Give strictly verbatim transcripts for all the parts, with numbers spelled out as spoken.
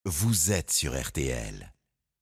Vous êtes sur R T L.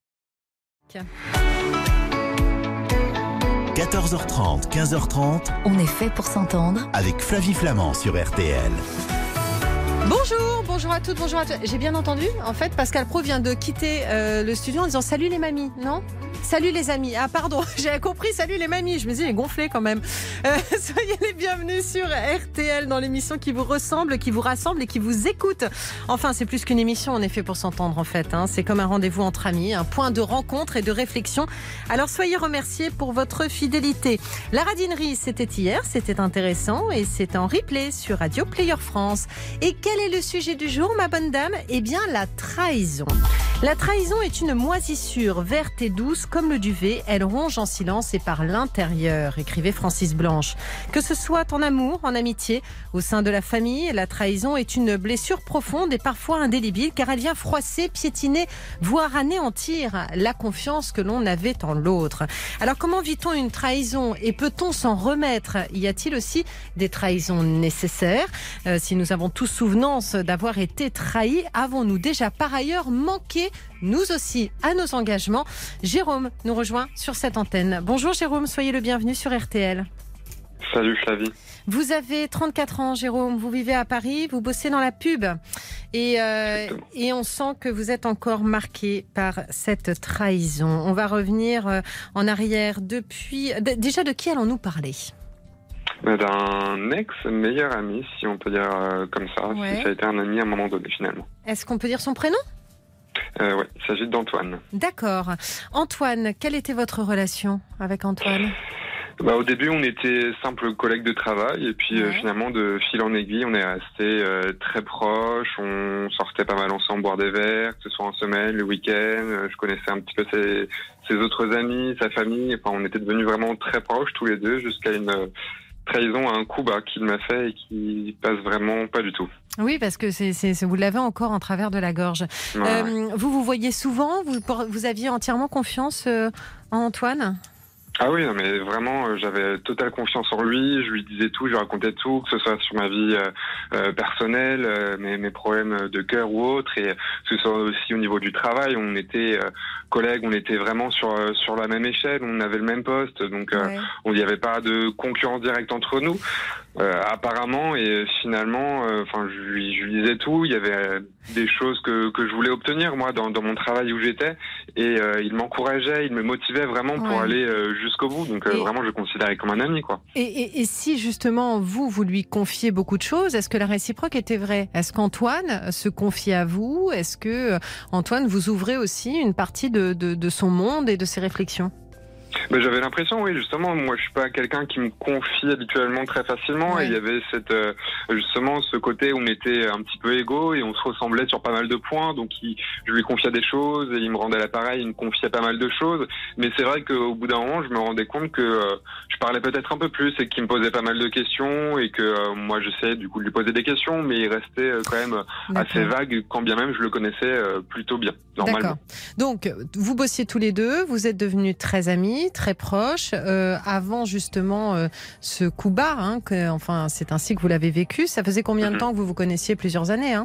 quatorze heures trente, quinze heures trente. On est fait pour s'entendre. Avec Flavie Flamand sur R T L. Bonjour, bonjour à toutes, bonjour à tous. J'ai bien entendu, en fait, Pascal Praud vient de quitter euh, le studio en disant salut les mamies, non ? Salut les amis. Ah pardon, j'ai compris salut les mamies. Je me dis, il est gonflé quand même. Euh, soyez les bienvenus sur R T L dans l'émission qui vous ressemble, qui vous rassemble et qui vous écoute. Enfin, c'est plus qu'une émission, on est fait pour s'entendre en fait. Hein. C'est comme un rendez-vous entre amis, un point de rencontre et de réflexion. Alors soyez remerciés pour votre fidélité. La radinerie, c'était hier, c'était intéressant et c'est en replay sur Radio Player France. Et quel est le sujet du jour, ma bonne dame ? Eh bien, la trahison. La trahison est une moisissure verte et douce comme le duvet. Elle ronge en silence et par l'intérieur, écrivait Francis Blanche. Que ce soit en amour, en amitié, au sein de la famille, la trahison est une blessure profonde et parfois indélébile car elle vient froisser, piétiner, voire anéantir la confiance que l'on avait en l'autre. Alors comment vit-on une trahison et peut-on s'en remettre ? Y a-t-il aussi des trahisons nécessaires ? euh, Si nous avons tous souvenance d'avoir été trahis, avons-nous déjà par ailleurs manqué nous aussi à nos engagements ? Jérôme nous rejoint sur cette antenne. Bonjour Jérôme, soyez le bienvenu sur R T L. Salut Flavie. Vous avez trente-quatre ans Jérôme, vous vivez à Paris, vous bossez dans la pub et, euh, et on sent que vous êtes encore marqué par cette trahison. On va revenir en arrière depuis... Déjà de qui allons-nous parler ? D'un ex-meilleur ami, si on peut dire euh, comme ça. Ouais. Ça a été un ami à un moment donné finalement. Est-ce qu'on peut dire son prénom ? Euh, oui, il s'agit d'Antoine. D'accord. Antoine, quelle était votre relation avec Antoine ? Bah, au début, on était simples collègues de travail et puis Ouais. euh, finalement, de fil en aiguille, on est restés euh, très proches. On sortait pas mal ensemble boire des verres, que ce soit en semaine, le week-end. Euh, je connaissais un petit peu ses, ses autres amis, sa famille. Enfin, on était devenus vraiment très proches tous les deux jusqu'à une euh, trahison à un coup bas qu'il m'a fait et qui passe vraiment pas du tout. Oui, parce que c'est, c'est, vous l'avez encore en travers de la gorge. Ouais. Euh, vous vous voyez souvent, vous, vous aviez entièrement confiance euh, en Antoine ? Ah oui, non, mais vraiment, euh, j'avais totale confiance en lui. Je lui disais tout, je lui racontais tout, que ce soit sur ma vie euh, euh, personnelle, euh, mes, mes problèmes de cœur ou autres, et que ce soit aussi au niveau du travail. On était euh, collègues, on était vraiment sur euh, sur la même échelle, on avait le même poste, donc euh, Ouais. on n'y avait pas de concurrence directe entre nous, euh, apparemment. Et finalement, enfin, euh, je lui je lui disais tout. Il y avait euh, des choses que que je voulais obtenir moi dans dans mon travail où j'étais, et euh, il m'encourageait, il me motivait vraiment pour Ouais. aller euh, jusqu'au bout. Donc euh, Et... vraiment, je le considérais comme un ami, quoi. Et, et, et si justement vous, vous lui confiez beaucoup de choses, est-ce que la réciproque était vraie ? Est-ce qu'Antoine se confiait à vous ? Est-ce que Antoine vous ouvrait aussi une partie de, de, de son monde et de ses réflexions ? Ben, j'avais l'impression, oui, justement, moi je suis pas quelqu'un qui me confie habituellement très facilement, Ouais. et il y avait cette, euh, justement ce côté où on était un petit peu égaux et on se ressemblait sur pas mal de points, donc il, je lui confiais des choses et il me rendait l'appareil, il me confiait pas mal de choses, mais c'est vrai qu'au bout d'un moment je me rendais compte que euh, je parlais peut-être un peu plus et qu'il me posait pas mal de questions et que euh, moi j'essayais du coup de lui poser des questions, mais il restait euh, quand même D'accord. assez vague, quand bien même je le connaissais euh, plutôt bien, normalement. D'accord. Donc, vous bossiez tous les deux, vous êtes devenus très amis, très proches, euh, avant justement euh, ce coup bas, hein, que, enfin, c'est ainsi que vous l'avez vécu. Ça faisait combien de temps que vous vous connaissiez ? Plusieurs années, hein ?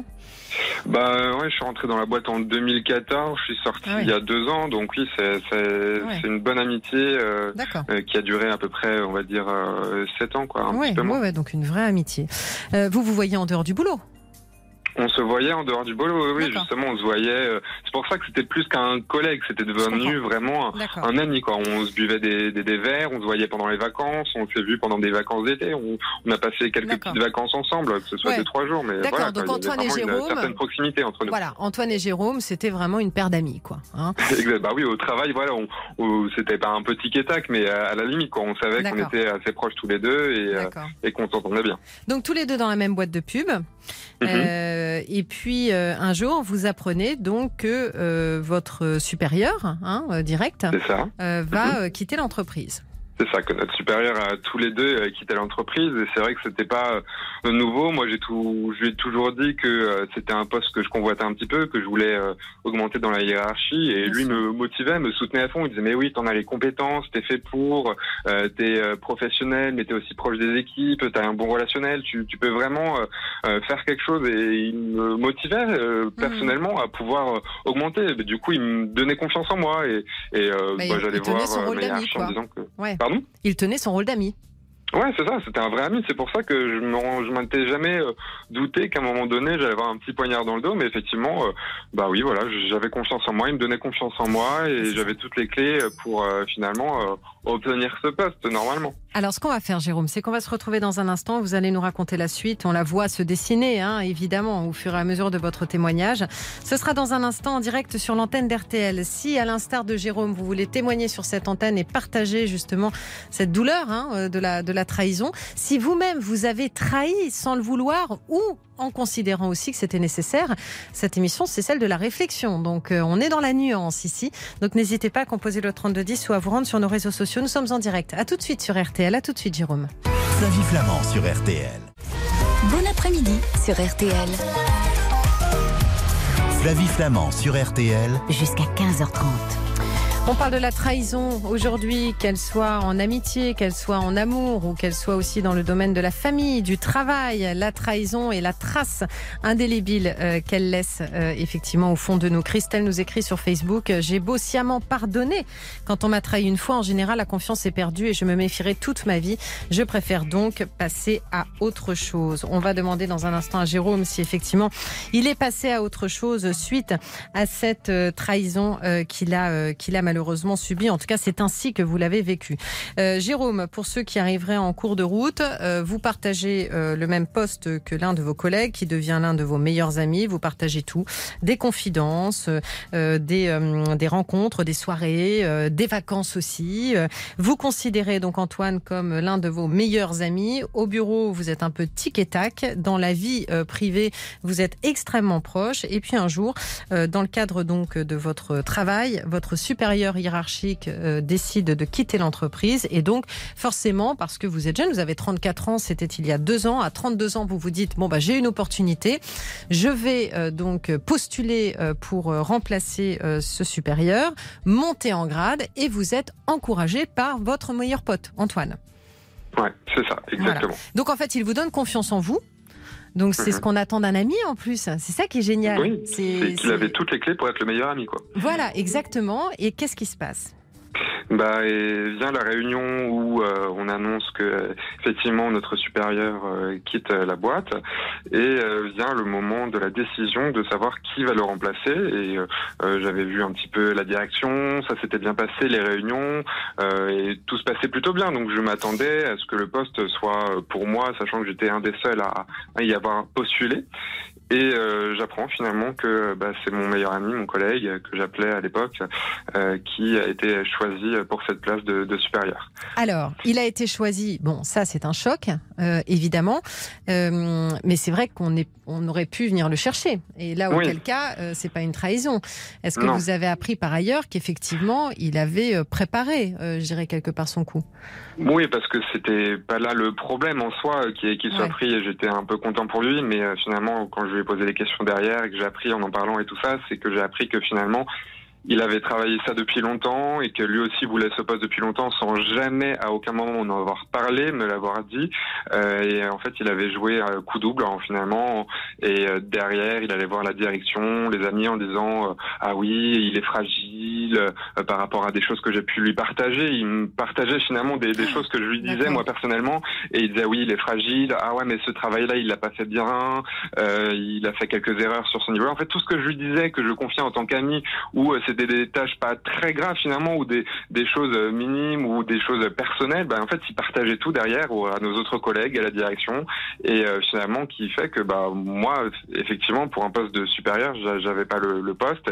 Bah ouais, je suis rentré dans la boîte en deux mille quatorze, je suis sorti Ah oui. il y a deux ans, donc oui, c'est c'est, Ouais. c'est une bonne amitié euh, D'accord. euh, qui a duré à peu près, on va dire, euh, sept ans, quoi, un Oui, petit peu moins. ouais, ouais, donc une vraie amitié. Euh, vous vous voyez en dehors du boulot ? On se voyait en dehors du boulot, oui, oui, D'accord. justement, on se voyait. Euh, c'est pour ça que c'était plus qu'un collègue, c'était devenu vraiment un, D'accord. un ami, quoi. On se buvait des, des, des verres, on se voyait pendant les vacances, on s'est vu pendant des vacances d'été, on, on a passé quelques D'accord. petites vacances ensemble, que ce soit Ouais. deux, trois jours, mais D'accord, voilà. donc quoi, il y avait Antoine et vraiment Jérôme- une certaine proximité entre nous. Voilà, Antoine et Jérôme, c'était vraiment une paire d'amis, quoi. Hein ? Exact. Bah oui, au travail, voilà, on, on- c'était pas un petit tic-tac, mais à, à la limite, quoi. On savait qu'on D'accord. était assez proches tous les deux et, euh, D'accord. et qu'on s'entendait bien. Donc tous les deux dans la même boîte de pub. Mhm. Euh, et puis euh, un jour, vous apprenez donc que euh, votre supérieur, hein, euh, direct, C'est ça. euh, va euh, quitter l'entreprise. C'est ça, que notre supérieur a tous les deux euh, quitté l'entreprise, et c'est vrai que c'était pas euh, nouveau. Moi, j'ai tout, je lui ai toujours dit que euh, c'était un poste que je convoitais un petit peu, que je voulais euh, augmenter dans la hiérarchie, et lui me motivait, me soutenait à fond. Il disait mais oui, t'en as les compétences, t'es fait pour, euh, t'es euh, professionnel, mais t'es aussi proche des équipes, t'as un bon relationnel, tu, tu peux vraiment euh, euh, faire quelque chose. Et il me motivait euh, personnellement à pouvoir euh, augmenter. Du coup, il me donnait confiance en moi, et, et euh, bah, il, j'allais il voir son euh, rôle ma d'ami, hiérarchie en quoi. disant que. Ouais. Pardon ? Il tenait son rôle d'ami. Ouais, c'est ça, c'était un vrai ami. C'est pour ça que je me, je m'étais jamais euh, douté qu'à un moment donné, j'allais avoir un petit poignard dans le dos. Mais effectivement, euh, bah oui, voilà, j'avais confiance en moi, il me donnait confiance en moi, et j'avais toutes les clés pour euh, finalement euh, obtenir ce poste normalement. Alors, ce qu'on va faire, Jérôme, c'est qu'on va se retrouver dans un instant. Vous allez nous raconter la suite. On la voit se dessiner, hein, évidemment, au fur et à mesure de votre témoignage. Ce sera dans un instant en direct sur l'antenne d'R T L. Si, à l'instar de Jérôme, vous voulez témoigner sur cette antenne et partager justement cette douleur hein, de la, de la trahison, si vous-même vous avez trahi sans le vouloir ou en considérant aussi que c'était nécessaire, cette émission, c'est celle de la réflexion. Donc, euh, on est dans la nuance ici. Donc, n'hésitez pas à composer le trente-deux dix ou à vous rendre sur nos réseaux sociaux. Nous sommes en direct. À tout de suite sur R T L. À tout de suite, Jérôme. Flavie Flamand sur R T L. Bon après-midi sur R T L. Flavie Flamand sur R T L. Jusqu'à quinze heures trente. On parle de la trahison aujourd'hui, qu'elle soit en amitié, qu'elle soit en amour ou qu'elle soit aussi dans le domaine de la famille, du travail. La trahison et la trace indélébile euh, qu'elle laisse euh, effectivement au fond de nous. Christelle nous écrit sur Facebook « J'ai beau sciemment pardonner. Quand on m'a trahi une fois, en général, la confiance est perdue et je me méfierai toute ma vie. Je préfère donc passer à autre chose. » On va demander dans un instant à Jérôme si effectivement il est passé à autre chose suite à cette euh, trahison euh, qu'il a, euh, qu'il a malheureusement malheureusement subi. En tout cas, c'est ainsi que vous l'avez vécu. Euh, Jérôme, pour ceux qui arriveraient en cours de route, euh, vous partagez euh, le même poste que l'un de vos collègues qui devient l'un de vos meilleurs amis. Vous partagez tout. Des confidences, euh, des, euh, des rencontres, des soirées, euh, des vacances aussi. Euh, vous considérez donc Antoine comme l'un de vos meilleurs amis. Au bureau, vous êtes un peu tic et tac. Dans la vie euh, privée, vous êtes extrêmement proche. Et puis un jour, euh, dans le cadre donc de votre travail, votre supérieur hiérarchique euh, décide de quitter l'entreprise et donc forcément parce que vous êtes jeune, vous avez trente-quatre ans, c'était il y a deux ans, à trente-deux ans vous vous dites bon bah j'ai une opportunité, je vais euh, donc postuler euh, pour euh, remplacer euh, ce supérieur, monter en grade et vous êtes encouragé par votre meilleur pote Antoine. Ouais, c'est ça, exactement. Voilà. Donc en fait il vous donne confiance en vous. Donc c'est mmh. ce qu'on attend d'un ami en plus. C'est ça qui est génial. Oui, c'est, c'est qu'il c'est... avait toutes les clés pour être le meilleur ami, quoi. Voilà, exactement. Et qu'est-ce qui se passe ? Bah, et vient la réunion où euh, on annonce que effectivement notre supérieur euh, quitte la boîte et euh, vient le moment de la décision de savoir qui va le remplacer. Et euh, j'avais vu un petit peu la direction, ça s'était bien passé les réunions euh, et tout se passait plutôt bien. Donc je m'attendais à ce que le poste soit pour moi, sachant que j'étais un des seuls à, à y avoir postulé. Et euh, j'apprends finalement que bah, c'est mon meilleur ami, mon collègue, que j'appelais à l'époque, euh, qui a été choisi pour cette place de, de supérieur. Alors, il a été choisi, bon ça c'est un choc, euh, évidemment, euh, mais c'est vrai qu'on est, on aurait pu venir le chercher. Et là, auquel oui. cas, euh, c'est pas une trahison. Est-ce que non. vous avez appris par ailleurs qu'effectivement, il avait préparé, euh, je dirais, quelque part son coup ? Oui, parce que c'était pas là le problème en soi, qu'il, qu'il soit ouais. pris, et j'étais un peu content pour lui, mais euh, finalement, quand je lui ai posé des questions derrière et que j'ai appris en en parlant et tout ça, c'est que j'ai appris que finalement, il avait travaillé ça depuis longtemps et que lui aussi voulait ce poste depuis longtemps sans jamais à aucun moment en avoir parlé, me l'avoir dit. Euh, et en fait, il avait joué un coup double hein, finalement. Et euh, derrière, il allait voir la direction, les amis en disant euh, ah oui, il est fragile euh, par rapport à des choses que j'ai pu lui partager. Il me partageait finalement des, des choses que je lui disais D'accord. moi personnellement. Et il disait oui, il est fragile. Ah ouais, mais ce travail-là, il l'a pas fait bien. Euh, il a fait quelques erreurs sur son niveau. En fait, tout ce que je lui disais, que je confiais en tant qu'ami, ou euh, c'était des tâches pas très graves finalement ou des, des choses minimes ou des choses personnelles, ben en fait il partageait tout derrière à nos autres collègues, à la direction et euh, finalement qui fait que bah moi effectivement pour un poste de supérieur j'avais pas le, le poste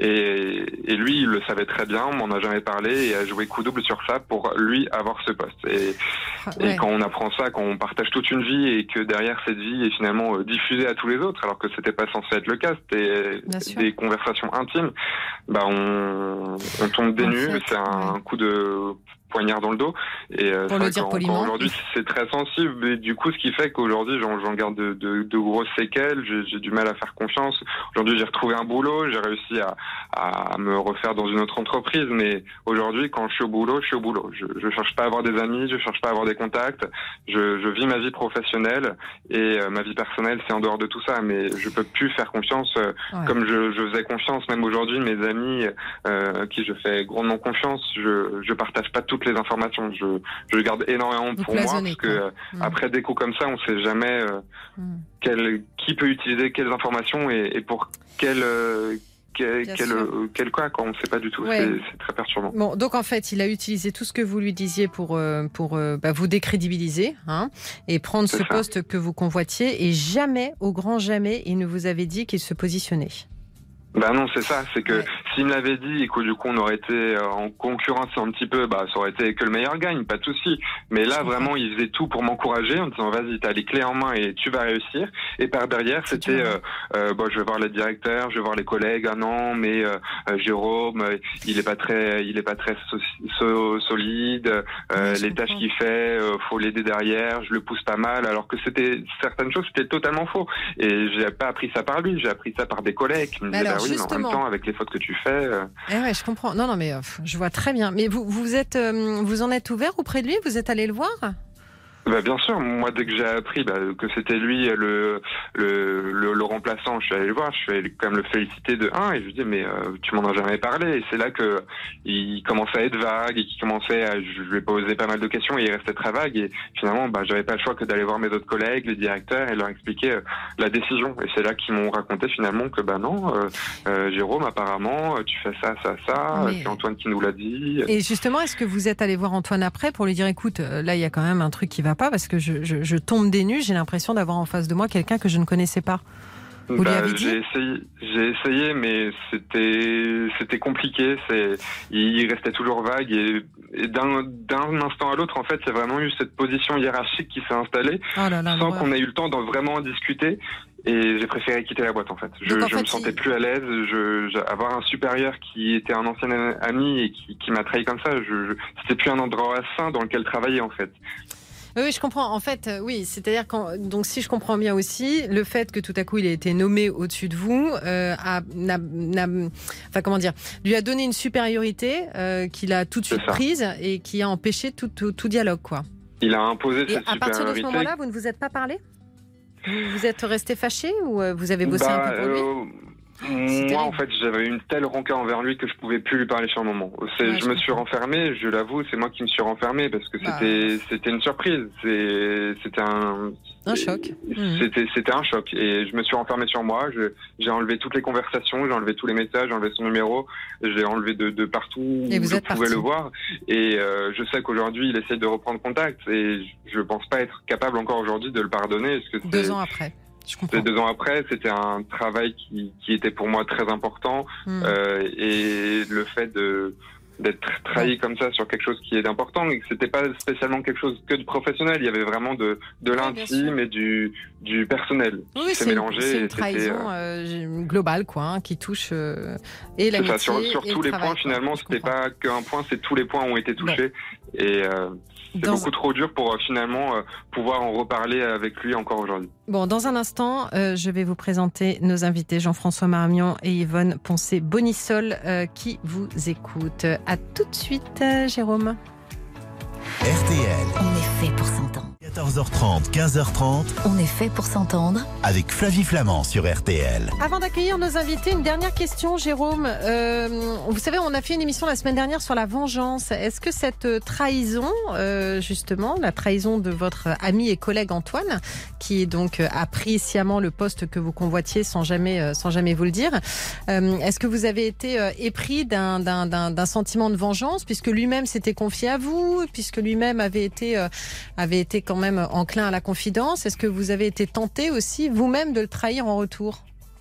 et, et lui il le savait très bien, on m'en a jamais parlé et a joué coup double sur ça pour lui avoir ce poste et, ouais. et quand on apprend ça, quand on partage toute une vie et que derrière cette vie est finalement euh, diffusée à tous les autres alors que c'était pas censé être le cas, c'était des conversations intimes, bah on On, on tombe des nues, c'est un, un coup de poignard dans le dos. Et euh, Pour le dire poliment. Aujourd'hui, c'est très sensible. Et du coup, ce qui fait qu'aujourd'hui, j'en, j'en garde de, de, de grosses séquelles. J'ai, j'ai du mal à faire confiance. Aujourd'hui, j'ai retrouvé un boulot. J'ai réussi à, à me refaire dans une autre entreprise. Mais aujourd'hui, quand je suis au boulot, je suis au boulot. Je, je cherche pas à avoir des amis. Je cherche pas à avoir des contacts. Je, je vis ma vie professionnelle et euh, ma vie personnelle, c'est en dehors de tout ça. Mais je peux plus faire confiance euh, ouais. comme je, je faisais confiance. Même aujourd'hui, mes amis, euh, qui je fais grandement confiance, je, je partage pas toutes les informations. Je, je garde énormément Vous pour moi parce que euh, mmh. après des coups comme ça, on sait jamais euh, mmh. quel, qui peut utiliser quelles informations et, et pour quel euh, quel, quel, euh, quel quoi, quoi, on ne sait pas du tout. Ouais. C'est, c'est très perturbant. Bon, donc en fait, il a utilisé tout ce que vous lui disiez pour euh, pour euh, bah, vous décrédibiliser, hein, et prendre c'est ce ça. poste que vous convoitiez. Et jamais, au grand jamais, il ne vous avait dit qu'il se positionnait. Bah non, c'est ça, c'est que ouais. s'il me l'avait dit et que du coup on aurait été en concurrence un petit peu, bah ça aurait été que le meilleur gagne, pas de souci. Mais là vraiment il faisait tout pour m'encourager en disant vas-y, t'as les clés en main et tu vas réussir. Et par derrière c'est c'était euh, euh, bon, je vais voir les directeurs, je vais voir les collègues, ah non mais euh, euh, Jérôme euh, il est pas très il est pas très so- so- solide, euh, les tâches qu'il fait, euh, faut l'aider derrière, je le pousse pas mal, alors que c'était certaines choses c'était totalement faux. Et j'ai pas appris ça par lui, j'ai appris ça par des collègues qui me disaient oui, mais en même temps, avec les fautes que tu fais. Euh... Eh ouais, je comprends. Non, non, mais euh, je vois très bien. Mais vous, vous êtes, euh, vous en êtes ouvert auprès de lui ? Vous êtes allé le voir ? Bah bien sûr, moi dès que j'ai appris bah, que c'était lui le, le le le remplaçant, je suis allé le voir, je suis allé quand même le féliciter de un et je lui dis mais euh, tu m'en as jamais parlé. Et c'est là que il commençait à être vague et qu'il commençait à, je lui ai posé pas mal de questions et il restait très vague et finalement bah j'avais pas le choix que d'aller voir mes autres collègues, les directeurs et leur expliquer euh, la décision. Et c'est là qu'ils m'ont raconté finalement que bah non, euh, euh, Jérôme apparemment tu fais ça ça ça, mais... c'est Antoine qui nous l'a dit. Et justement, est-ce que vous êtes allé voir Antoine après pour lui dire écoute là il y a quand même un truc qui va pas parce que je, je, je tombe des nues, j'ai l'impression d'avoir en face de moi quelqu'un que je ne connaissais pas. Vous bah, lui avez dit ? j'ai essayé, j'ai essayé, mais c'était c'était compliqué. C'est, il restait toujours vague et, et d'un d'un instant à l'autre, en fait, c'est vraiment eu cette position hiérarchique qui s'est installée, oh là là, sans qu'on ait eu le temps d'en vraiment en discuter. Et j'ai préféré quitter la boîte en fait. Je, en je fait, me sentais il... plus à l'aise. Je, je, avoir un supérieur qui était un ancien ami et qui, qui m'a trahi comme ça, je, je, c'était plus un endroit sain dans lequel travailler en fait. Oui, je comprends. En fait, oui, c'est-à-dire quand donc si je comprends bien aussi, le fait que tout à coup il ait été nommé au-dessus de vous, euh, a, n'a, n'a, enfin comment dire, lui a donné une supériorité euh, qu'il a tout de suite prise et qui a empêché tout, tout, tout dialogue, quoi. Il a imposé et cette supériorité. À partir de ce moment-là, vous ne vous êtes pas parlé ? Vous êtes resté fâché ou vous avez bossé bah, un peu pour lui ? euh... Moi, en fait, j'avais une telle rancœur envers lui que je pouvais plus lui parler sur le moment. C'est, ouais, je, je me suis renfermé, je l'avoue, c'est moi qui me suis renfermé parce que bah... c'était, c'était une surprise. C'est, c'était un, un choc. C'était, c'était un choc. Et je me suis renfermé sur moi. Je, j'ai enlevé toutes les conversations, j'ai enlevé tous les messages, j'ai enlevé son numéro, j'ai enlevé de, de partout et où vous je êtes pouvais parti. le voir. Et euh, je sais qu'aujourd'hui, il essaye de reprendre contact et je pense pas être capable encore aujourd'hui de le pardonner. Parce que Deux c'est... ans après. C'était deux ans après, c'était un travail qui, qui était pour moi très important mmh. euh, et le fait de d'être trahi comme ça sur quelque chose qui est important et que c'était pas spécialement quelque chose que de professionnel, il y avait vraiment de de l'intime ouais, et du du personnel oui, qui s'est mélangé. C'est une trahison euh, globale quoi, hein, qui touche euh, et l'amitié. C'est ça, sur, sur et tous les travail, points finalement, quoi, c'était pas qu'un point, c'est tous les points ont été touchés bon. et euh, c'est dans... beaucoup trop dur pour euh, finalement euh, pouvoir en reparler avec lui encore aujourd'hui. Bon, dans un instant, euh, je vais vous présenter nos invités, Jean-François Marmion et Yvonne Poncé-Bonissol, euh, qui vous écoutent. À tout de suite, euh, Jérôme. R T L. On est fait pour s'entendre. quatorze heures trente, quinze heures trente. On est fait pour s'entendre. Avec Flavie Flamand sur R T L. Avant d'accueillir nos invités, une dernière question, Jérôme. Euh, vous savez, on a fait une émission la semaine dernière sur la vengeance. Est-ce que cette trahison, euh, justement, la trahison de votre ami et collègue Antoine, qui donc a pris sciemment le poste que vous convoitiez sans jamais, sans jamais vous le dire, euh, est-ce que vous avez été épris d'un, d'un, d'un, d'un sentiment de vengeance, puisque lui-même s'était confié à vous, puisque lui-même avait été, euh, avait été quand même enclin à la confidence? Est-ce que vous avez été tenté aussi vous-même de le trahir en retour?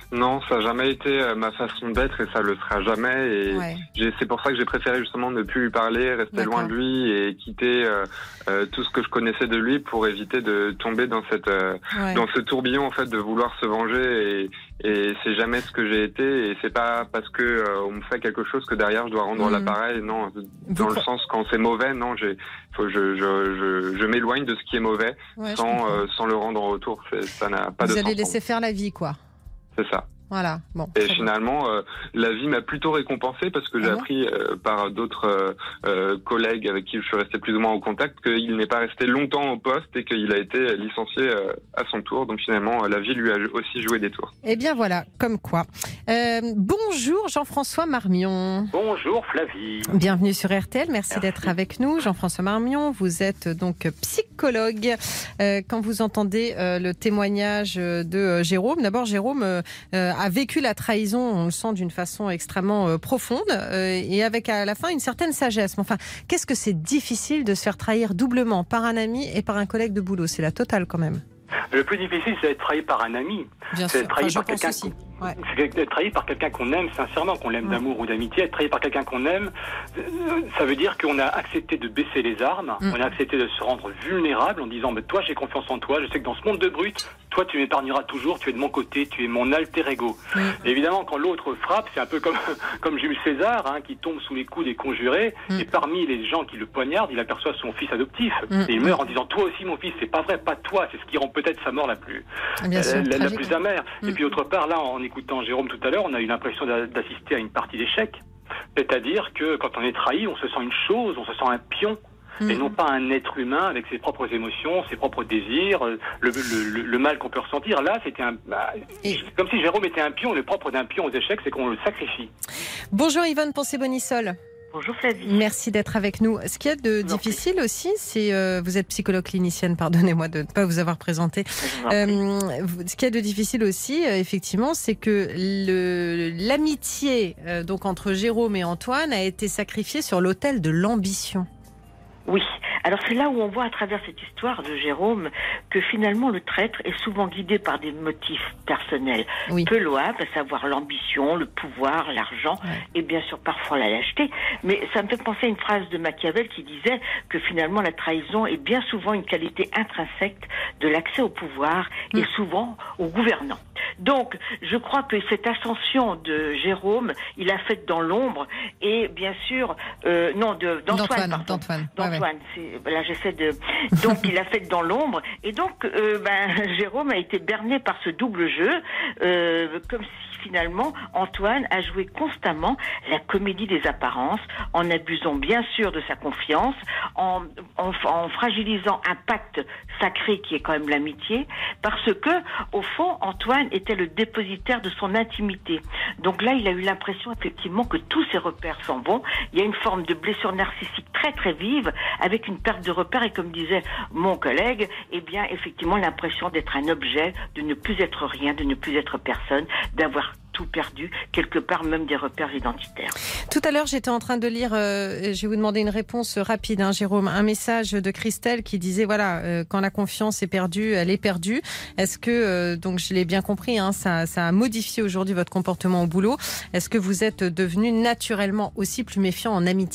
Non, ça n'a jamais été ma façon d'être et ça le sera jamais. Et Ouais. j'ai, c'est pour ça que j'ai préféré justement ne plus lui parler, rester D'accord. loin de lui et quitter euh, euh, tout ce que je connaissais de lui pour éviter de tomber dans cette euh, Ouais. dans ce tourbillon en fait de vouloir se venger. Et, et c'est jamais ce que j'ai été. Et c'est pas parce que euh, on me fait quelque chose que derrière je dois rendre Mhm. l'appareil. Non, dans Vous le sens quand c'est mauvais, non, j'ai, faut, je, je, je, je m'éloigne de ce qui est mauvais Ouais, je sans comprends. euh, sans le rendre en retour. C'est, ça n'a pas Vous de allez sens. laisser faire la vie, quoi. C'est ça. Voilà. Bon. Et très bien. finalement, euh, la vie m'a plutôt récompensé parce que j'ai Ah bon appris euh, par d'autres euh, euh, collègues avec qui je suis resté plus ou moins en contact qu'il n'est pas resté longtemps au poste et qu'il a été licencié euh, à son tour. Donc finalement, la vie lui a aussi joué des tours. Eh bien voilà, comme quoi. Euh, bonjour Jean-François Marmion. Bonjour Flavie. Bienvenue sur R T L, merci, Merci. d'être avec nous. Jean-François Marmion, vous êtes donc psychologue. Euh, quand vous entendez euh, le témoignage de euh, Jérôme, d'abord Jérôme euh, a vécu la trahison, on le sent d'une façon extrêmement euh, profonde euh, et avec à la fin une certaine sagesse. Mais enfin, qu'est-ce que c'est difficile de se faire trahir doublement par un ami et par un collègue de boulot? C'est la totale quand même. Le plus difficile, c'est d'être trahi par un ami. Bien C'est sûr, trahi Enfin, je par pense quelqu'un. aussi. Ouais. C'est d'être trahi par quelqu'un qu'on aime sincèrement, qu'on l'aime Ouais. d'amour ou d'amitié. Être trahi par quelqu'un qu'on aime, euh, ça veut dire qu'on a accepté de baisser les armes, Mm. on a accepté de se rendre vulnérable en disant mais toi j'ai confiance en toi, je sais que dans ce monde de brut, toi tu m'épargneras toujours, tu es de mon côté, tu es mon alter ego. Mm. Et évidemment quand l'autre frappe, c'est un peu comme comme Jules César hein, qui tombe sous les coups des conjurés Mm. et parmi les gens qui le poignardent, il aperçoit son fils adoptif Mm. et il meurt en disant toi aussi mon fils, c'est pas vrai, pas toi, c'est ce qui rend peut-être sa mort la plus Bien sûr, la, la tragique. plus amère. Mm. Et puis autre part, là, en écoutant Jérôme tout à l'heure, on a eu l'impression d'a- d'assister à une partie d'échecs. C'est-à-dire que quand on est trahi, on se sent une chose, on se sent un pion, Mm. et non pas un être humain avec ses propres émotions, ses propres désirs, euh, le, le, le, le mal qu'on peut ressentir. Là, c'était un, bah, Et- comme si Jérôme était un pion. Le propre d'un pion aux échecs, c'est qu'on le sacrifie. Bonjour Yvonne Poncé-Bonissol. Bonjour Flavie. Merci d'être avec nous. Ce qu'il y a de vous en difficile aussi, c'est euh, vous êtes psychologue clinicienne, pardonnez-moi de ne pas vous avoir présenté. Je vous en prie. Euh, vous- ce qu'il y a de difficile aussi, euh, effectivement, c'est que le l'amitié euh, donc entre Jérôme et Antoine a été sacrifiée sur l'autel de l'ambition. Oui, alors c'est là où on voit à travers cette histoire de Jérôme que finalement le traître est souvent guidé par des motifs personnels Oui. peu louables, à savoir l'ambition, le pouvoir, l'argent Ouais. et bien sûr parfois la lâcheté. Mais ça me fait penser à une phrase de Machiavel qui disait que finalement la trahison est bien souvent une qualité intrinsèque de l'accès au pouvoir et Mm. souvent au gouvernant. Donc, je crois que cette ascension de Jérôme, il l'a faite dans l'ombre et bien sûr, euh, non, de, d'Antoine, D'Antoine, pardon. d'Antoine. Ouais, ouais. D'Antoine, c'est- là j'essaie de. Donc il l'a fait dans l'ombre et donc euh, ben, Jérôme a été berné par ce double jeu, euh, comme si finalement Antoine a joué constamment la comédie des apparences, en abusant bien sûr de sa confiance, en, en, en fragilisant un pacte sacré qui est quand même l'amitié, parce que au fond Antoine était le dépositaire de son intimité. Donc là il a eu l'impression effectivement que tous ses repères s'en vont. Il y a une forme de blessure narcissique très très vive, avec une perte de repères et comme disait mon collègue, eh bien effectivement l'impression d'être un objet, de ne plus être rien, de ne plus être personne, d'avoir tout perdu, quelque part même des repères identitaires. Tout à l'heure, j'étais en train de lire, euh, je vais vous demander une réponse rapide, hein, Jérôme, un message de Christelle qui disait, voilà, euh, quand la confiance est perdue, elle est perdue. Est-ce que, euh, donc je l'ai bien compris, hein, ça, ça a modifié aujourd'hui votre comportement au boulot. Est-ce que vous êtes devenu naturellement aussi plus méfiant en amitié ?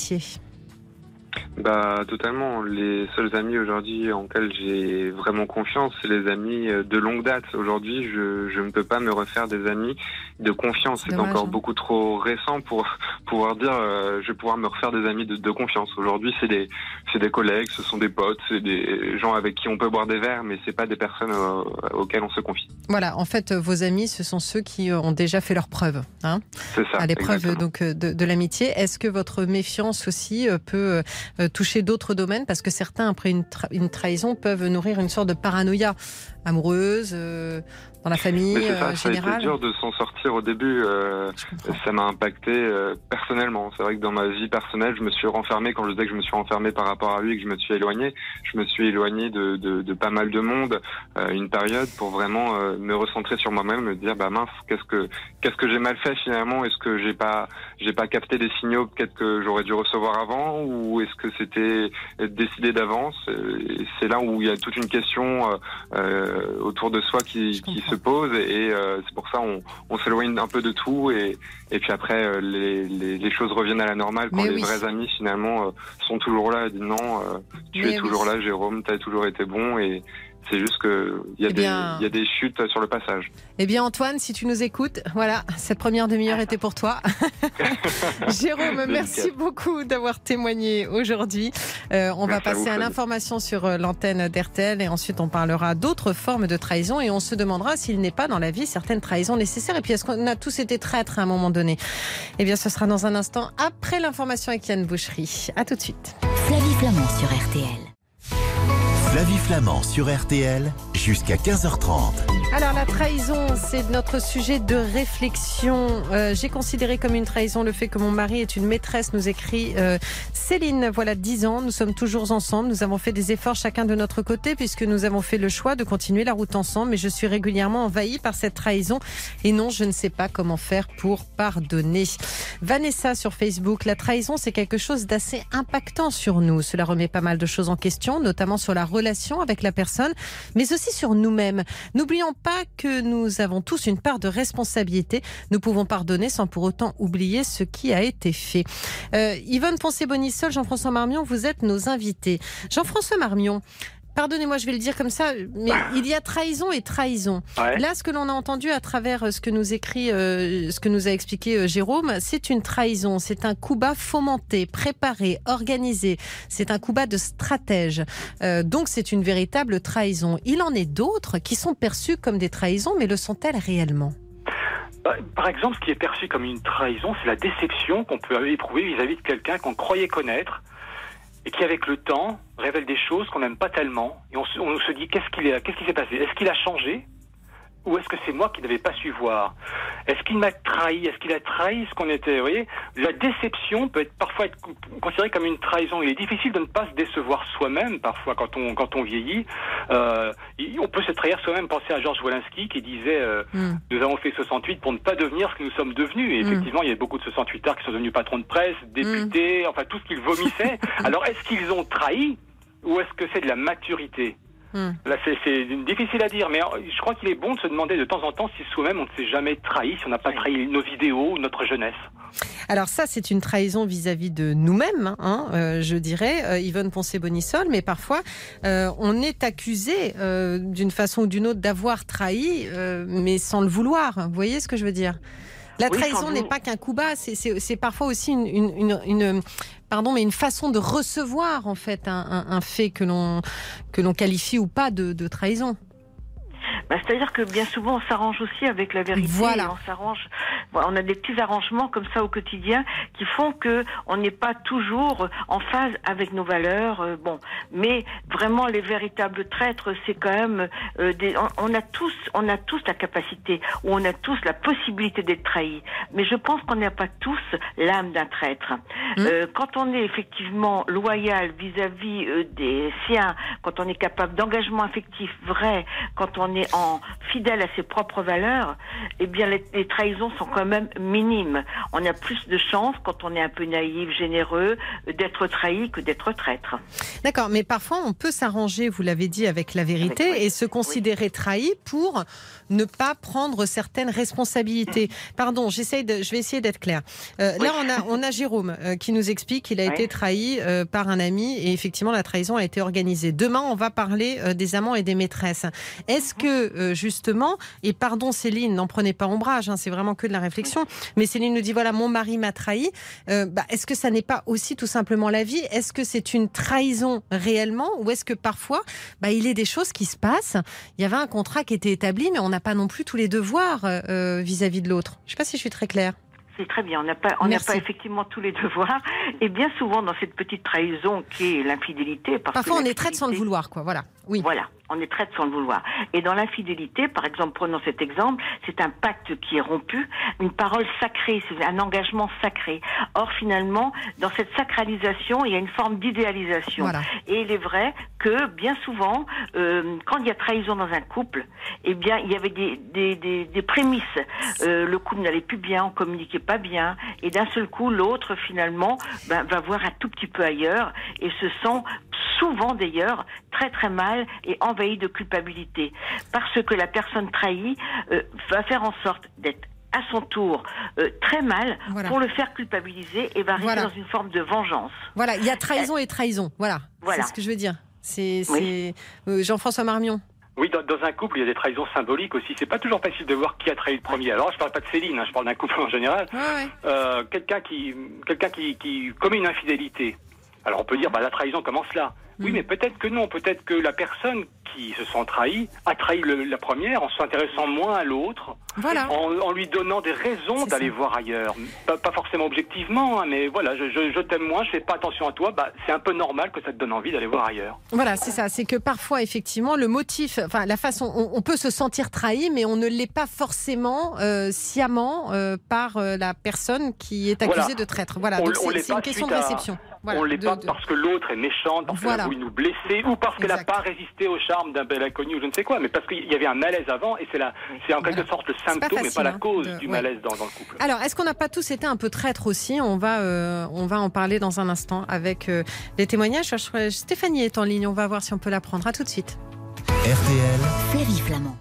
Bah totalement. Les seuls amis aujourd'hui en lesquels j'ai vraiment confiance, c'est les amis de longue date. Aujourd'hui, je, je ne peux pas me refaire des amis de confiance. C'est C'est dommage, encore hein. beaucoup trop récent pour pouvoir dire euh, je vais pouvoir me refaire des amis de, de confiance. Aujourd'hui, c'est des c'est des collègues, ce sont des potes, c'est des gens avec qui on peut boire des verres, mais c'est pas des personnes euh, auxquelles on se confie. Voilà, en fait, vos amis, ce sont ceux qui ont déjà fait leurs preuves, hein, C'est ça. à l'épreuve exactement. donc de, de l'amitié. Est-ce que votre méfiance aussi euh, peut euh, toucher d'autres domaines, parce que certains, après une, tra- une trahison, peuvent nourrir une sorte de paranoïa amoureuse, euh, dans la famille Mais c'est ça, euh, ça a été générale. dur de s'en sortir au début. Euh, Je comprends. ça m'a impacté euh, personnellement. C'est vrai que dans ma vie personnelle, je me suis renfermé. Quand je disais que je me suis renfermé par rapport à lui et que je me suis éloigné, je me suis éloigné de, de, de pas mal de monde euh, une période pour vraiment euh, me recentrer sur moi-même, me dire bah mince, qu'est-ce que qu'est-ce que j'ai mal fait finalement? Est-ce que j'ai pas j'ai pas capté des signaux peut-être que j'aurais dû recevoir avant, ou est-ce que c'était décidé d'avance? Et c'est là où il y a toute une question euh, autour de soi qui, qui se se pose et euh, c'est pour ça on, on s'éloigne un peu de tout et, et puis après euh, les, les, les choses reviennent à la normale quand Mais les oui. vrais amis finalement euh, sont toujours là et disent non, euh, tu Mais es toujours oui. là Jérôme, tu as toujours été bon et c'est juste que il y a Eh des bien- il y a des chutes sur le passage. Eh bien Antoine, si tu nous écoutes, voilà, cette première demi-heure était pour toi. Jérôme, merci beaucoup d'avoir témoigné aujourd'hui. Euh, on Merci va à vous, passer à Fanny. l'information sur euh, l'antenne d'R T L et ensuite on parlera d'autres formes de trahison et on se demandera s'il n'est pas dans la vie certaines trahisons nécessaires. Et puis est-ce qu'on a tous été traîtres à un moment donné? Eh bien ce sera dans un instant après l'information avec Yann Boucherie. À tout de suite. Flavie Flamand sur R T L. Flavie Flamand sur R T L jusqu'à quinze heures trente. Alors la trahison, c'est notre sujet de réflexion. Euh, j'ai considéré comme une trahison le fait que mon mari est une maîtresse, nous écrit euh, Céline. Voilà, dix ans, nous sommes toujours ensemble. Nous avons fait des efforts chacun de notre côté puisque nous avons fait le choix de continuer la route ensemble. Mais je suis régulièrement envahie par cette trahison. Et non, je ne sais pas comment faire pour pardonner. Vanessa sur Facebook, la trahison, c'est quelque chose d'assez impactant sur nous. Cela remet pas mal de choses en question, notamment sur la relation avec la personne, mais aussi sur nous-mêmes. N'oublions pas que nous avons tous une part de responsabilité. Nous pouvons pardonner sans pour autant oublier ce qui a été fait. Euh, Yvonne Poncé-Bonissol, Jean-François Marmion, vous êtes nos invités. Jean-François Marmion, pardonnez-moi, je vais le dire comme ça, mais il y a trahison et trahison. Ouais. Là, ce que l'on a entendu à travers ce que nous écrit, euh, ce que nous a expliqué euh, Jérôme, c'est une trahison. C'est un coup bas fomenté, préparé, organisé. C'est un coup bas de stratège. Euh, donc, c'est une véritable trahison. Il en est d'autres qui sont perçues comme des trahisons, mais le sont-elles réellement ? Par exemple, ce qui est perçu comme une trahison, c'est la déception qu'on peut éprouver vis-à-vis de quelqu'un qu'on croyait connaître et qui, avec le temps, révèle des choses qu'on n'aime pas tellement. Et on se, on se dit, qu'est-ce qu'il est, qu'est-ce qui s'est passé? Est-ce qu'il a changé? Ou est-ce que c'est moi qui n'avais pas su voir? Est-ce qu'il m'a trahi? Est-ce qu'il a trahi ce qu'on était? Vous voyez, la déception peut être parfois être considérée comme une trahison. Il est difficile de ne pas se décevoir soi-même parfois quand on quand on vieillit. Euh, on peut se trahir soi-même. Pensez à Georges Wolinski qui disait euh, Mm. nous avons fait soixante-huit pour ne pas devenir ce que nous sommes devenus. Et Mm. effectivement, il y a beaucoup de soixante-huitards qui sont devenus patrons de presse, députés, enfin tout ce qu'ils vomissaient. Alors, est-ce qu'ils ont trahi ou est-ce que c'est de la maturité? Hmm. Là, c'est, c'est difficile à dire, mais je crois qu'il est bon de se demander de temps en temps si soi-même on ne s'est jamais trahi, si on n'a pas trahi nos idéaux ou notre jeunesse. Alors ça, c'est une trahison vis-à-vis de nous-mêmes, hein, euh, je dirais, euh, Yvonne Poncé-Bonissol, mais parfois, euh, on est accusé euh, d'une façon ou d'une autre d'avoir trahi, euh, mais sans le vouloir. Vous voyez ce que je veux dire ? La Oui, trahison sans n'est doute. pas qu'un coup bas, c'est, c'est, c'est parfois aussi une, une, une, une, pardon, mais une façon de recevoir en fait un, un, un fait que l'on, que l'on qualifie ou pas de, de trahison. Bah, c'est-à-dire que bien souvent, on s'arrange aussi avec la vérité. Voilà. Et on s'arrange. Voilà, on a des petits arrangements comme ça au quotidien qui font que on n'est pas toujours en phase avec nos valeurs. euh, bon, mais vraiment, les véritables traîtres, c'est quand même euh, des. On, on a tous, on a tous la capacité ou on a tous la possibilité d'être trahis. Mais je pense qu'on n'a pas tous l'âme d'un traître. Mmh. Euh, quand on est effectivement loyal vis-à-vis euh, des siens, quand on est capable d'engagement affectif vrai, quand on est en fidèle à ses propres valeurs, eh bien les, les trahisons sont quand même minimes. On a plus de chances quand on est un peu naïf, généreux, d'être trahi que d'être traître. D'accord, mais parfois on peut s'arranger, vous l'avez dit, avec la vérité Avec- oui. et se considérer trahi pour ne pas prendre certaines responsabilités. Pardon, j'essaye de, je vais essayer d'être claire. Euh, Oui. Là, on a, on a Jérôme euh, qui nous explique qu'il a Oui. été trahi euh, par un ami et effectivement la trahison a été organisée. Demain, on va parler euh, des amants et des maîtresses. Est-ce que euh, justement, et pardon Céline, n'en prenez pas ombrage, hein, c'est vraiment que de la réflexion, mais Céline nous dit voilà, mon mari m'a trahi. Euh, bah, est-ce que ça n'est pas aussi tout simplement la vie? Est-ce que c'est une trahison réellement ou est-ce que parfois bah, il est des choses qui se passent? Il y avait un contrat qui était établi, mais on n'a pas non plus tous les devoirs euh, vis-à-vis de l'autre. Je ne sais pas si je suis très claire. C'est très bien. On n'a pas, on n'a Merci. pas effectivement tous les devoirs. Et bien souvent dans cette petite trahison qui est l'infidélité. Parce Parfois, que on est traite sans le l'infidélité- vouloir, quoi. Voilà. Oui. Voilà, on est traite sans le vouloir. Et dans l'infidélité, par exemple, prenons cet exemple, c'est un pacte qui est rompu, une parole sacrée, c'est un engagement sacré. Or, finalement, dans cette sacralisation, il y a une forme d'idéalisation. Voilà. Et il est vrai que, bien souvent, euh, quand il y a trahison dans un couple, eh bien, il y avait des, des, des, des prémices. Euh, le couple n'allait plus bien, on communiquait pas bien, et d'un seul coup, l'autre, finalement, ben, va voir un tout petit peu ailleurs et se sent souvent d'ailleurs très très mal et envahi de culpabilité, parce que la personne trahie euh, va faire en sorte d'être à son tour euh, très mal voilà. pour le faire culpabiliser et va arriver voilà. dans une forme de vengeance. Voilà, il y a trahison euh, et trahison, voilà, voilà. c'est ce que je veux dire. C'est, oui. c'est... Euh, Jean-François Marmion. Oui, dans, dans un couple, il y a des trahisons symboliques aussi. C'est pas toujours facile de voir qui a trahi le premier. Alors, je parle pas de Céline, hein, je parle d'un couple en général. Ouais, ouais. Euh, quelqu'un qui, quelqu'un qui, qui commet une infidélité. Alors, on peut dire, bah, la trahison commence là. Oui, mais peut-être que non. Peut-être que la personne qui se sent trahie a trahi le, la première en s'intéressant moins à l'autre, voilà. en, en lui donnant des raisons c'est d'aller ça. voir ailleurs. Pas, pas forcément objectivement, hein, mais voilà, je, je, je t'aime moins, je fais pas attention à toi. Bah, c'est un peu normal que ça te donne envie d'aller voir ailleurs. Voilà, c'est ça. C'est que parfois, effectivement, le motif, enfin, la façon, on, on peut se sentir trahi, mais on ne l'est pas forcément euh, sciemment euh, par euh, la personne qui est accusée voilà. de traître. Voilà, on, donc on c'est, c'est une question de réception. À... Voilà, on l'est de, pas de... parce que l'autre est méchante, parce voilà. qu'elle a voulu nous blesser, ou parce qu'elle n'a pas résisté au charme d'un bel inconnu, ou je ne sais quoi, mais parce qu'il y avait un malaise avant, et c'est, la, c'est en quelque voilà. sorte le symptôme, mais pas la cause hein, de... du malaise ouais. dans, dans le couple. Alors, est-ce qu'on n'a pas tous été un peu traîtres aussi ? On va, euh, on va en parler dans un instant avec euh, les témoignages. Stéphanie est en ligne, on va voir si on peut la prendre. À tout de suite. R T L. Flavie Flamand.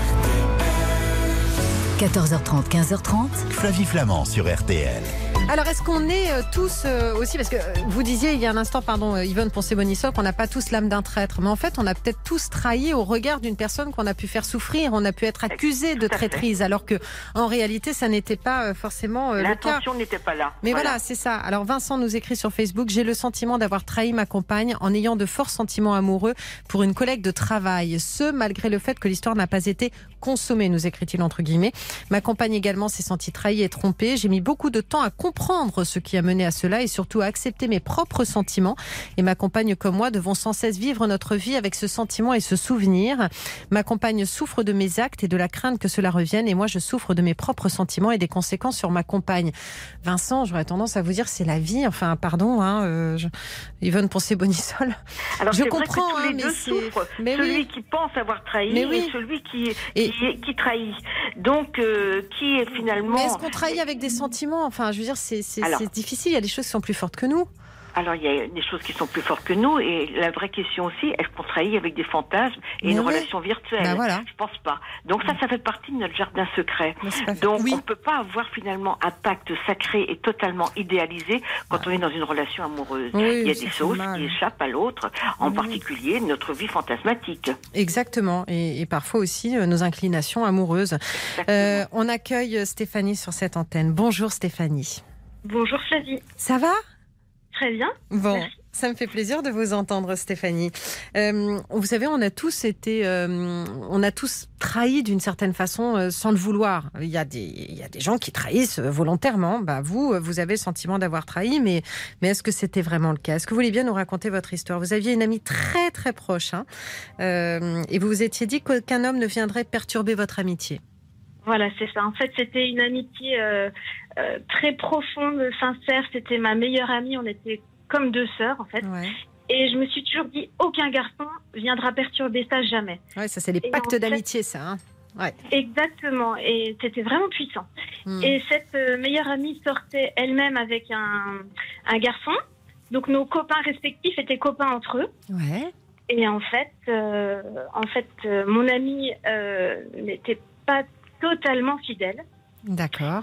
quatorze heures trente, quinze heures trente. Flavie Flamand sur R T L. Alors, est-ce qu'on est euh, tous euh, aussi, parce que euh, vous disiez il y a un instant, pardon, euh, Yvonne Poncé-Bonisseau, qu'on n'a pas tous l'âme d'un traître, mais en fait, on a peut-être tous trahi au regard d'une personne qu'on a pu faire souffrir, on a pu être accusé de traîtrise, alors que en réalité, ça n'était pas euh, forcément euh, le cas. L'intention n'était pas là. Mais voilà. voilà, c'est ça. Alors, Vincent nous écrit sur Facebook, j'ai le sentiment d'avoir trahi ma compagne en ayant de forts sentiments amoureux pour une collègue de travail. Ce, malgré le fait que l'histoire n'a pas été consommée, nous écrit-il entre guillemets. Ma compagne également s'est sentie trahie et trompée. J'ai mis beaucoup de temps à comprendre comprendre ce qui a mené à cela et surtout à accepter mes propres sentiments. Et ma compagne comme moi devons sans cesse vivre notre vie avec ce sentiment et ce souvenir. Ma compagne souffre de mes actes et de la crainte que cela revienne et moi je souffre de mes propres sentiments et des conséquences sur ma compagne. Vincent, j'aurais tendance à vous dire c'est la vie, enfin pardon, hein, euh, je... Yvonne Poncé-Bonisseau. Alors je c'est comprends, vrai que tous les hein, deux c'est... souffrent, mais celui oui. qui pense avoir trahi mais oui. et celui qui, et... qui, qui trahit. Donc euh, qui est finalement... Mais est-ce qu'on trahit avec des sentiments ? Enfin, je veux dire, c'est, c'est, Alors, c'est difficile, il y a des choses qui sont plus fortes que nous. Alors, il y a des choses qui sont plus fortes que nous, et la vraie question aussi, est-ce qu'on trahit avec des fantasmes et mais une oui. relation virtuelle ? Ben voilà. Je pense pas. Donc ça, ça fait partie de notre jardin secret. Pas... Donc oui. on peut pas avoir finalement un pacte sacré et totalement idéalisé quand ah. on est dans une relation amoureuse. Oui, il y a des choses qui échappent à l'autre, en oui. particulier notre vie fantasmatique. Exactement, et, et parfois aussi euh, nos inclinations amoureuses. Euh, on accueille Stéphanie sur cette antenne. Bonjour Stéphanie. Bonjour Flavie. Ça va ? Très bien. Bon, merci. Ça me fait plaisir de vous entendre, Stéphanie. Euh, vous savez, on a tous été, euh, on a tous trahi d'une certaine façon euh, sans le vouloir. Il y a des, il y a des gens qui trahissent volontairement. Bah vous, vous avez le sentiment d'avoir trahi, mais, mais est-ce que c'était vraiment le cas ? Est-ce que vous voulez bien nous raconter votre histoire ? Vous aviez une amie très très proche, hein, euh, et vous vous étiez dit qu'aucun homme ne viendrait perturber votre amitié. Voilà, c'est ça. En fait, c'était une amitié euh, euh, très profonde, sincère. C'était ma meilleure amie. On était comme deux sœurs, en fait. Ouais. Et je me suis toujours dit, aucun garçon viendra perturber ça, jamais. Ouais, ça, c'est les et pactes d'amitié, fait... ça. Hein ouais. Exactement. Et c'était vraiment puissant. Mmh. Et cette euh, meilleure amie sortait elle-même avec un, un garçon. Donc, nos copains respectifs étaient copains entre eux. Ouais. Et en fait, euh, en fait euh, mon amie euh, n'était pas totalement fidèle. D'accord.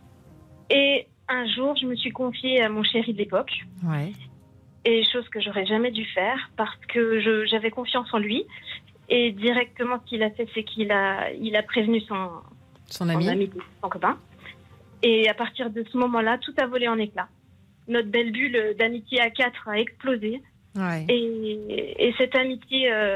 Et un jour, je me suis confiée à mon chéri de l'époque. Ouais. Et chose que j'aurais jamais dû faire parce que je, j'avais confiance en lui. Et directement, ce qu'il a fait, c'est qu'il a, il a prévenu son, son ami, son, ami, son copain. Et à partir de ce moment-là, tout a volé en éclats. Notre belle bulle d'amitié à quatre a explosé. Ouais. Et, et cette amitié euh,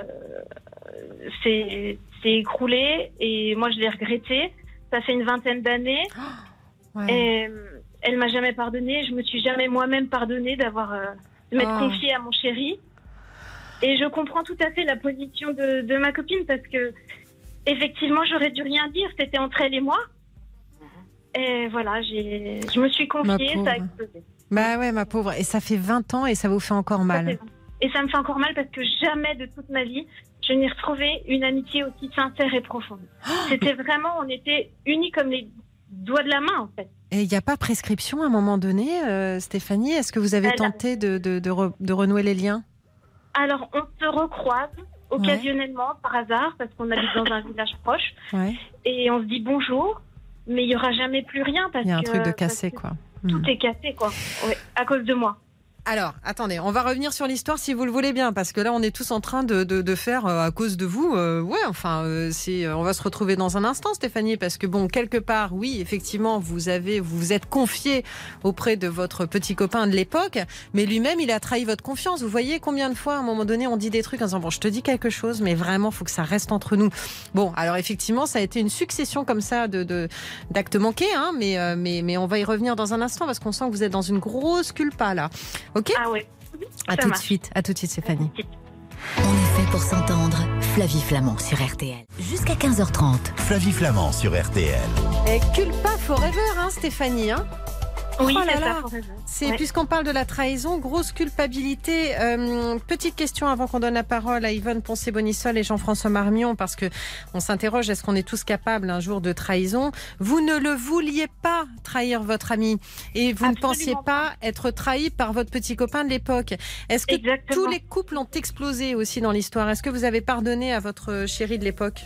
s'est, s'est écroulée. Et moi, je l'ai regrettée. Ça fait une vingtaine d'années. Oh, ouais. Et elle m'a jamais pardonné. Je me suis jamais moi-même pardonnée d'avoir euh, de m'être oh. confiée à mon chéri. Et je comprends tout à fait la position de, de ma copine parce que effectivement, j'aurais dû rien dire. C'était entre elle et moi. Et voilà, j'ai, je me suis confiée. Ça a explosé. Bah ouais, ma pauvre. Et ça fait vingt ans et ça vous fait encore mal. Et ça me fait encore mal parce que jamais de toute ma vie, je n'ai retrouvé une amitié aussi sincère et profonde. Oh, C'était mais... vraiment, on était unis comme les doigts de la main, en fait. Et il n'y a pas prescription à un moment donné, euh, Stéphanie ? Est-ce que vous avez Elle... tenté de, de, de, re, de renouer les liens ? Alors, on se recroise occasionnellement, ouais. par hasard, parce qu'on habite dans un village proche. Ouais. Et on se dit bonjour, mais il n'y aura jamais plus rien. Parce il y a un que, truc de cassé, quoi. Tout mmh. est cassé, quoi. Ouais, à cause de moi. Alors, attendez, on va revenir sur l'histoire si vous le voulez bien, parce que là, on est tous en train de, de, de faire euh, à cause de vous. Euh, ouais, enfin, euh, c'est, euh, on va se retrouver dans un instant, Stéphanie, parce que bon, quelque part, oui, effectivement, vous avez, vous vous êtes confié auprès de votre petit copain de l'époque, mais lui-même, il a trahi votre confiance. Vous voyez combien de fois, à un moment donné, on dit des trucs en disant bon, je te dis quelque chose, mais vraiment, faut que ça reste entre nous. Bon, alors effectivement, ça a été une succession comme ça de, de d'actes manqués, hein, mais, euh, mais, mais on va y revenir dans un instant parce qu'on sent que vous êtes dans une grosse culpa là. Ok. Ah ouais. À Ça tout marche. de suite, à tout de suite, Stéphanie. On est fait pour s'entendre. Flavie Flamand sur R T L. Jusqu'à quinze heures trente. Flavie Flamand sur R T L. Et culpa forever, hein, Stéphanie. Hein. Oui, Oh là c'est là. ça. Pour raison. C'est, Ouais. puisqu'on parle de la trahison, grosse culpabilité. Euh, petite question avant qu'on donne la parole à Yvonne Poncé-Bonissol et Jean-François Marmion, parce que on s'interroge, est-ce qu'on est tous capables un jour de trahison? Vous ne le vouliez pas trahir votre ami et vous Absolument ne pensiez pas être trahi par votre petit copain de l'époque. Est-ce que Exactement. tous les couples ont explosé aussi dans l'histoire? Est-ce que vous avez pardonné à votre chéri de l'époque?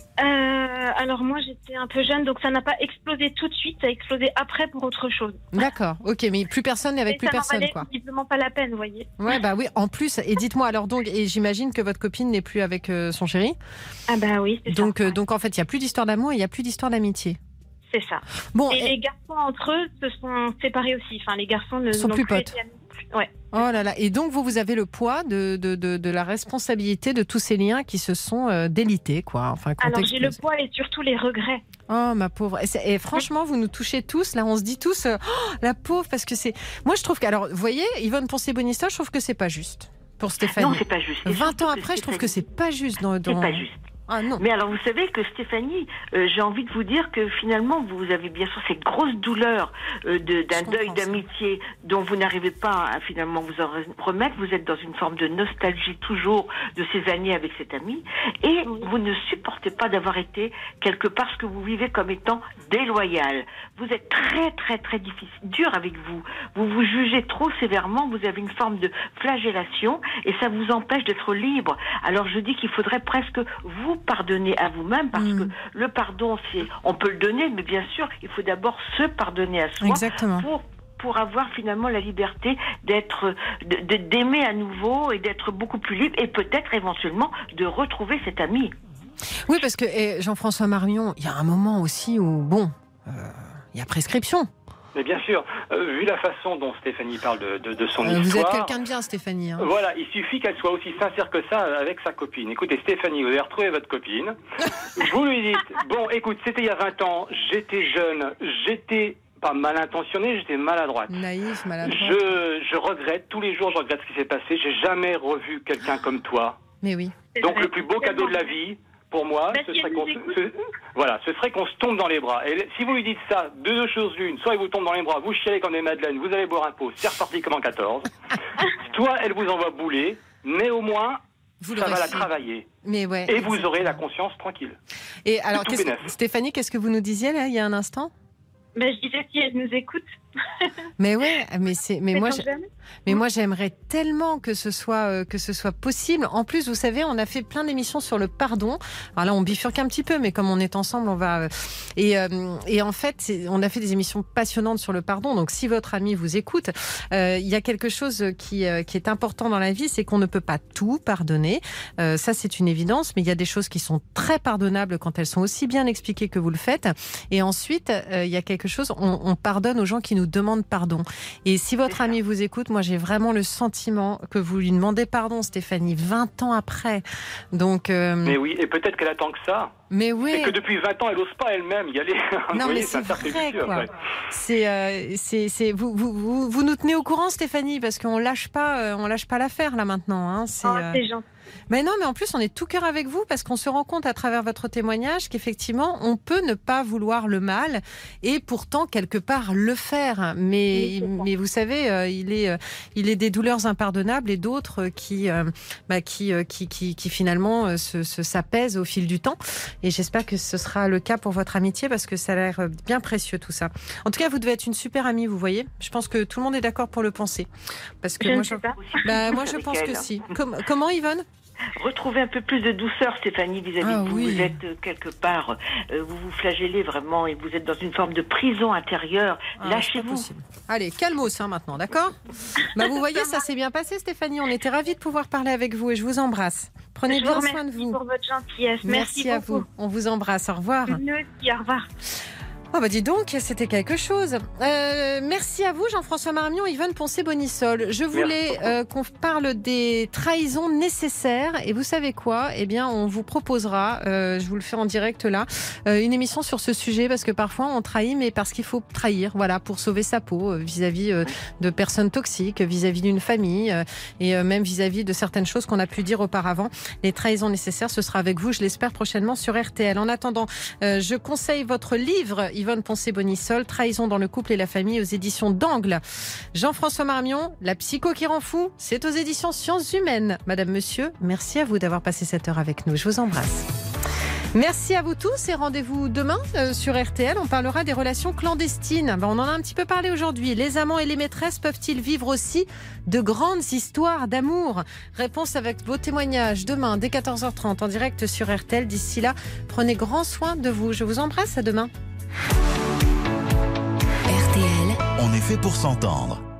Euh, alors moi j'étais un peu jeune, donc ça n'a pas explosé tout de suite, ça a explosé après pour autre chose. D'accord, ok, mais plus personne n'est avec Et plus ça n'en personne, valait quoi. visiblement pas la peine, vous voyez. Ouais, bah oui, en plus, et dites-moi alors donc, et j'imagine que votre copine n'est plus avec euh, son chéri. Ah bah oui, c'est Donc, ça. euh, donc en fait, il n'y a plus d'histoire d'amour et il n'y a plus d'histoire d'amitié. C'est ça. Bon, Et et- les garçons entre eux se sont séparés aussi. Enfin, les garçons ne Sont n'ont plus plus potes. été amis. Ouais. oh là là, et donc vous, vous avez le poids de, de, de, de la responsabilité de tous ces liens qui se sont euh, délités, quoi. Enfin, qui ont Alors j'ai le explosé. poids et surtout les regrets. Oh ma pauvre. Et, c'est- et franchement, vous nous touchez tous. Là, on se dit tous, euh, oh, la pauvre, parce que c'est. Moi, je trouve que, alors, vous voyez, Yvonne Poncé-Bonissol, je trouve que c'est pas juste pour Stéphanie. Non, c'est pas juste. Et vingt surtout ans que après, je trouve Stéphanie- que c'est pas juste dans. C'est dans... pas juste. Ah non. Mais alors, vous savez que Stéphanie, euh, j'ai envie de vous dire que finalement, vous avez bien sûr cette grosse douleur euh, de- d'un Je deuil comprends ça. d'amitié dont vous n'arrivez pas à finalement vous en remettre. Vous êtes dans une forme de nostalgie toujours de ces années avec cet ami. Et vous ne supportez pas d'avoir été quelque part ce que vous vivez comme étant déloyal. Vous êtes très, très, très difficile, dur avec vous. Vous vous jugez trop sévèrement. Vous avez une forme de flagellation et ça vous empêche d'être libre. Alors, je dis qu'il faudrait presque vous pardonner à vous-même parce Mm. que le pardon, c'est, on peut le donner, mais bien sûr, il faut d'abord se pardonner à soi Exactement. pour pour avoir finalement la liberté d'être, de, de- d'aimer à nouveau et d'être beaucoup plus libre et peut-être éventuellement de retrouver cet ami. Oui, parce que eh, Jean-François Marmion, il y a un moment aussi où, bon, euh, il y a prescription. Mais bien sûr, euh, vu la façon dont Stéphanie parle de, de, de son Euh, vous êtes histoire... quelqu'un de bien, Stéphanie. Hein. Voilà, il suffit qu'elle soit aussi sincère que ça avec sa copine. Écoutez, Stéphanie, vous avez retrouvé votre copine. Vous lui dites, bon, écoute, c'était il y a vingt ans, j'étais jeune, j'étais pas mal intentionnée, j'étais maladroite. Naïf, maladroit. Je, je regrette, tous les jours, je regrette ce qui s'est passé. J'ai jamais revu quelqu'un comme toi. Mais oui. C'est Donc vrai. le plus beau cadeau de la vie, pour moi, Bah, ce si serait elle qu'on nous se, écoute. se- voilà, ce serait qu'on se tombe dans les bras. Et si vous lui dites ça, deux choses l'une, soit il vous tombe dans les bras, vous chialez comme des madeleines, vous allez boire un pot, c'est reparti comme en quatorze. Soit elle vous envoie bouler, mais au moins, Vous ça l'aurez va la fait. travailler. Mais ouais. Et vous aurez la exactement. conscience tranquille. Et alors, tout qu'est-ce que- bénef. Stéphanie, qu'est-ce que vous nous disiez là, il y a un instant? Mais je disais si elle nous écoute. Mais ouais, mais c'est, mais c'est moi, comme j'ai- jamais. mais moi, j'aimerais tellement que ce soit euh, que ce soit possible. En plus, vous savez, on a fait plein d'émissions sur le pardon. Alors là, on bifurque un petit peu, mais comme on est ensemble, on va. euh, Et euh, et en fait, c'est- on a fait des émissions passionnantes sur le pardon. Donc, si votre ami vous écoute, euh, il y a quelque chose qui euh, qui est important dans la vie, c'est qu'on ne peut pas tout pardonner. Euh, ça, c'est une évidence. Mais il y a des choses qui sont très pardonnables quand elles sont aussi bien expliquées que vous le faites. Et ensuite, euh, il y a quelque chose. On, on pardonne aux gens qui nous demandent pardon. Et si votre ami vous écoute, moi j'ai vraiment le sentiment que vous lui demandez pardon, Stéphanie, vingt ans après. Donc, euh, Mais oui, et peut-être qu'elle attend que ça. mais oui. Et que depuis vingt ans, elle n'ose pas elle-même y aller. Vous Non, voyez, mais c'est un cercle vrai, vicieux, quoi. après. C'est, euh, c'est, c'est, vous, vous, vous, vous nous tenez au courant, Stéphanie, parce qu'on lâche pas, euh, on lâche pas l'affaire là maintenant. Hein. C'est, Oh, euh, c'est gentil. Mais non, mais en plus, on est tout cœur avec vous parce qu'on se rend compte à travers votre témoignage qu'effectivement, on peut ne pas vouloir le mal et pourtant, quelque part, le faire. Mais, Oui, mais vous savez, euh, il est, euh, il est des douleurs impardonnables et d'autres qui, euh, bah, qui, euh, qui, qui, qui finalement euh, se, se, s'apaisent au fil du temps. Et j'espère que ce sera le cas pour votre amitié parce que ça a l'air bien précieux tout ça. En tout cas, vous devez être une super amie, vous voyez. Je pense que tout le monde est d'accord pour le penser. Parce que Je moi, ne sais je... pas. Bah, moi, je Avec pense elle. que si. Com- comment, Yvonne? Retrouver un peu plus de douceur, Stéphanie, vis-à-vis Ah de vous. oui. Vous êtes euh, quelque part, euh, vous vous flagellez vraiment et vous êtes dans une forme de prison intérieure. Ah, c'est pas Lâchez-vous. possible. Allez, calmos hein, maintenant, d'accord? Bah, vous voyez, ça s'est bien passé, Stéphanie. On était ravis de pouvoir parler avec vous et je vous embrasse. Prenez Je bien vous soin de remercie vous. pour votre gentillesse. Merci, Merci, à beaucoup. vous. On vous embrasse. Au revoir. Nous aussi, au revoir. Oh bah dis donc, c'était quelque chose. Euh, merci à vous Jean-François Marmion, Yvonne Poncé-Bonissol. Je voulais euh, qu'on parle des trahisons nécessaires et vous savez quoi? Eh bien, on vous proposera, euh, je vous le fais en direct là, euh, une émission sur ce sujet parce que parfois on trahit, mais parce qu'il faut trahir, voilà, pour sauver sa peau euh, vis-à-vis euh, de personnes toxiques, vis-à-vis d'une famille euh, et euh, même vis-à-vis de certaines choses qu'on a pu dire auparavant. Les trahisons nécessaires, ce sera avec vous, je l'espère prochainement sur R T L. En attendant, euh, je conseille votre livre. Yvonne Poncé-Bonissol, Trahison dans le couple et la famille aux éditions d'Angle. Jean-François Marmion, La psycho qui rend fou, c'est aux éditions Sciences Humaines. Madame, monsieur, merci à vous d'avoir passé cette heure avec nous. Je vous embrasse. Merci à vous tous et rendez-vous demain euh, sur R T L. On parlera des relations clandestines. Ben, on en a un petit peu parlé aujourd'hui. Les amants et les maîtresses peuvent-ils vivre aussi de grandes histoires d'amour? Réponse avec vos témoignages demain dès quatorze heures trente en direct sur R T L. D'ici là, prenez grand soin de vous. Je vous embrasse. À demain. R T L. On est fait pour s'entendre.